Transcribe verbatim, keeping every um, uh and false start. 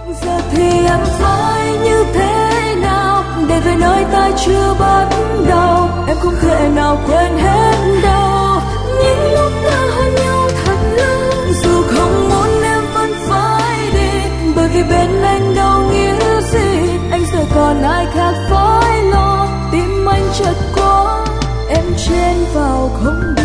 Giờ thì em phải như thế nào để về nơi ta chưa bắt đầu? Em không thể nào quên hết đâu những lúc ta hôn nhau thật lâu. Dù không muốn em vẫn phải đi, bởi vì bên anh đâu nghĩa gì. Anh giờ còn ai khác phải lo, tim anh chợt có em chen vào không được.